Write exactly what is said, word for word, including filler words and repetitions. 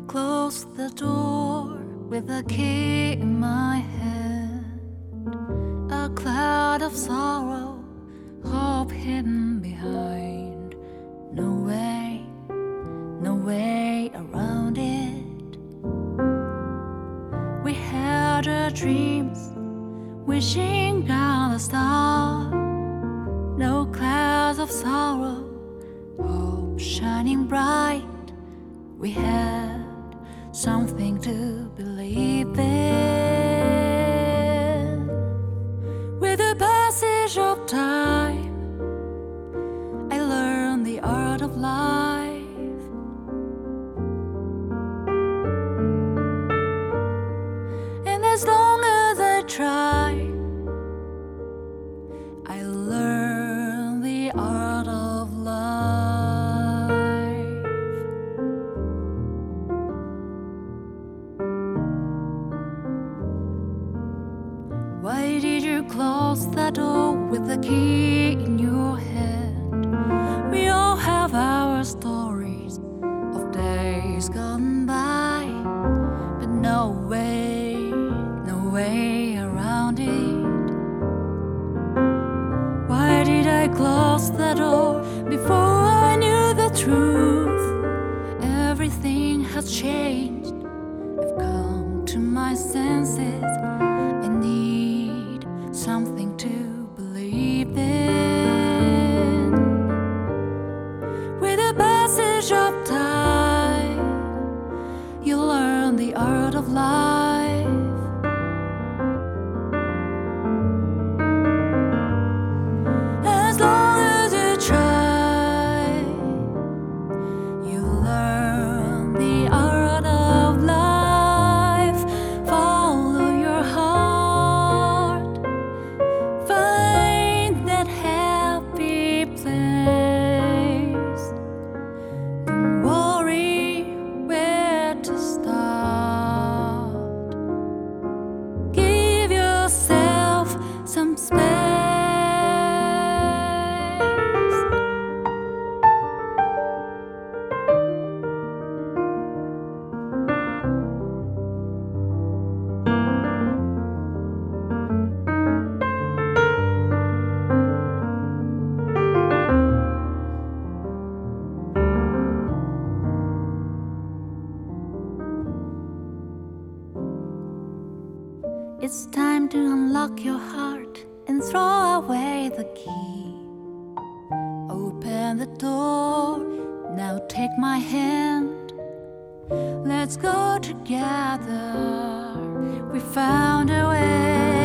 closed the door with a key in my hand. A cloud of sorrow, hope hidden behind. No way, no way around it. We had our dreams, wishing down the star. No clouds of sorrow, hope shining bright. We had something to believe in. With the passage of time, I learned the art of life. And as long as I try, I learned the art of life. Why did you close that door with the key in your hand? We all have our stories of days gone by, but no way, no way around it. Why did I close the door before I knew the truth? Everything has changed. I've come to my senses. I need something to believe in. With the passage of time, you learn the art of life. As long as you try, you learn the art of life. Follow your heart, find that happy place. Don't worry where to start. Give yourself some space. It's time to unlock your heart and throw away the key. Open the door, now take my hand. Let's go together, we found a way.